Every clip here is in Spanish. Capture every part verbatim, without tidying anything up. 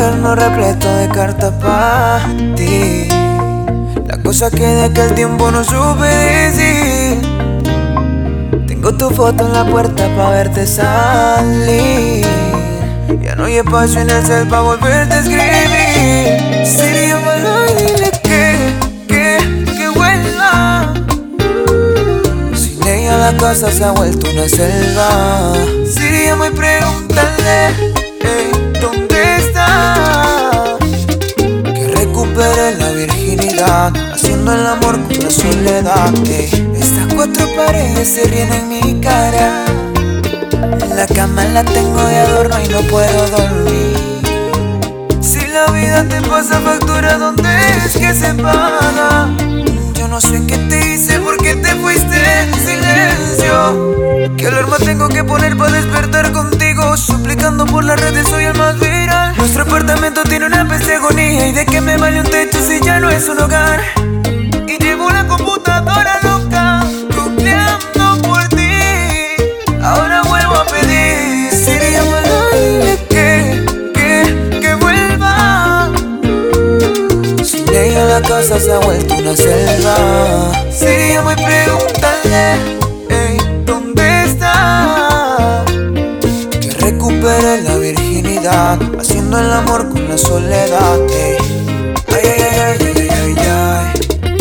cuaderno repleto de cartas para ti. La cosa que de aquel tiempo no supe decir. Tengo tu foto en la puerta pa' verte salir. Ya no hay espacio en el cel pa' volverte a escribir. Sería malo y dile que, que, que vuelva. Sin ella la casa se ha vuelto una selva. Sería muy preguntarle, hey, ¿dónde está? Que recupere la virginidad, haciendo el amor con la soledad, hey. Estas cuatro paredes se ríen en mi cara. La cama la tengo de adorno y no puedo dormir. Si la vida te pasa factura, ¿dónde es que se paga? Yo no sé qué te hice, por qué te fuiste en silencio. ¿Qué alarma tengo que poner para despertar contigo? Suplicando por las redes soy el más viral. Nuestro apartamento tiene una peste agonía. ¿Y de qué me vale un techo si ya no es un hogar? Y llevo la computadora loca, googleando por ti. Ahora vuelvo a pedir. Sería malo dile que, que, que vuelva. Sin ella la casa se ha vuelto una selva. Sería muy preguntarle, hey, ¿dónde está? Que recupere la virginidad, haciendo el amor con la soledad, hey. Ay, ay, ay, ay, ay, ay, ay.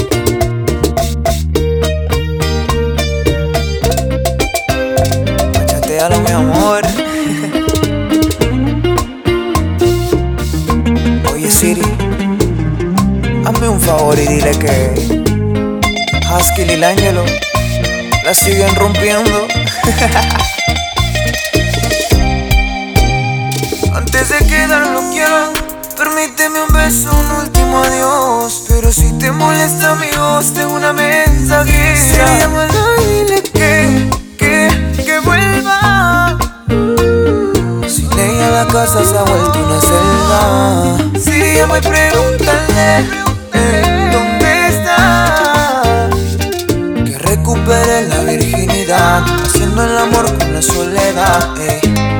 Machatealo, mi amor. Oye Siri, hazme un favor y dile que Haskell y L'Angelo la siguen rompiendo. Antes de quedarlo quiero, permíteme un beso, un último adiós. Pero si te molesta mi voz, tengo una mensajera. Sería malo dile que, que, que vuelva. Sin ella la casa se ha vuelto una selva. Sería muy preguntarle, eh, ¿dónde está? Que recupere la virginidad, haciendo el amor con la soledad, eh.